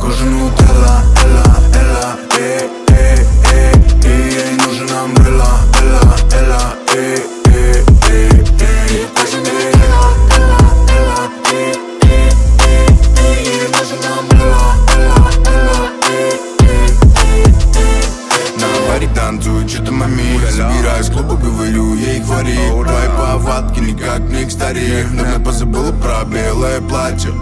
кожа нутелла, элла, элла, и ей нужен амбрелла, элла, элла, кожа нутелла, элла, элла, ей нужен амбрелла, элла, элла, на баре танцует что-то мами. Собираюсь в клубу, говорю ей хвори. Твои повадки никак не к старик. Давно позабыла про белое платье.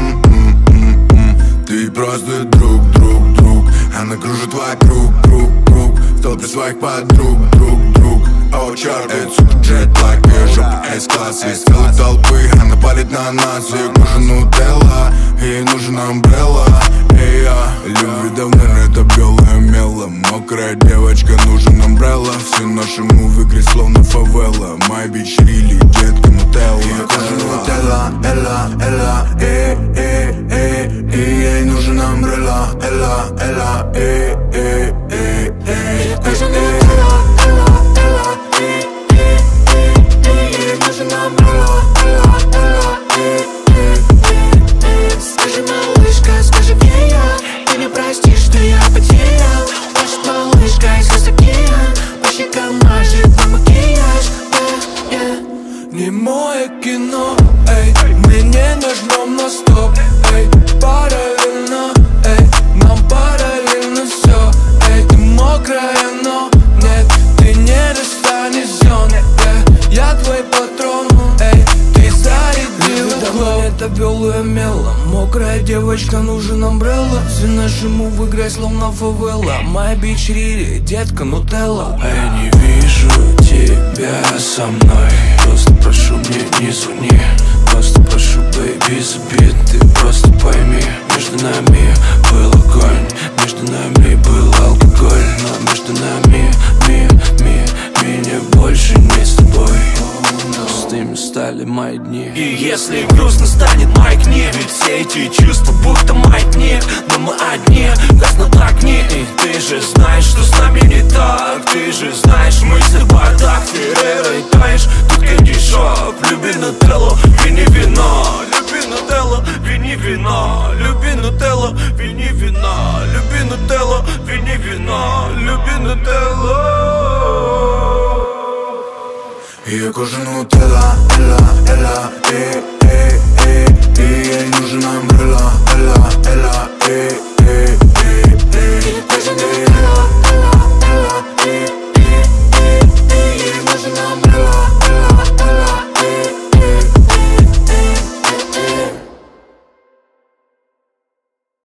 Ты просто друг. Она кружит вокруг, круг. В толпе своих подруг, друг. О, черт, это супер джетлаг. Ее жопа S-класс из целой толпы. Она палит на нас, ее кожа нутелла. Ей нужен амбрелла. Эй, я любви давно, это белое мело. Мокрая девочка, нужен амбрелла. Все наши мувы игры словно фавела. My bitch really, детка нутелла. Ее кожа нутелла, элла, и ей нужен амбрелла, элла, элла, кожа нутелла, элла, ей нужен амбрелла, элла, элла, Скажи, малышка, скажи мне я, ты не простишь, что я потерял. Может, малышка из океан, по щекам мажет на макияж. Не мое кино, эй, мне не нужно на стоп, эй, параллельно, эй, нам параллельно все, эй, ты мокрая, но нет, ты не достанешь зон, я твой патрон, эй, ты зарядила клоп. Это белое мело, мокрая девочка, нужен амбрелла. Все наши мувы играй словно фавела. My bitch really, детка нутелла. Я не вижу тебя со мной. Просто прошу, мне не звони. Просто прошу, baby, забит. Ты просто пойми, между нами был огонь, между нами был алкоголь, но между нами меня больше не с тобой. Пустыми стали мои дни. И если грустно станет, маякни. Ведь все эти чувства будто маятник. Но мы одни, гаснут огни. И ты же знаешь, что с нами не так. Ты же знаешь, мы с тобой так. Феррерой таешь, тут кэндишоп. Люби нутеллу, вини вино. Люби нутеллу, вини вино. Люби нутеллу, вини вино. Люби нутеллу, вини вино. Люби нутеллу. Ее кожа нутелла, элла,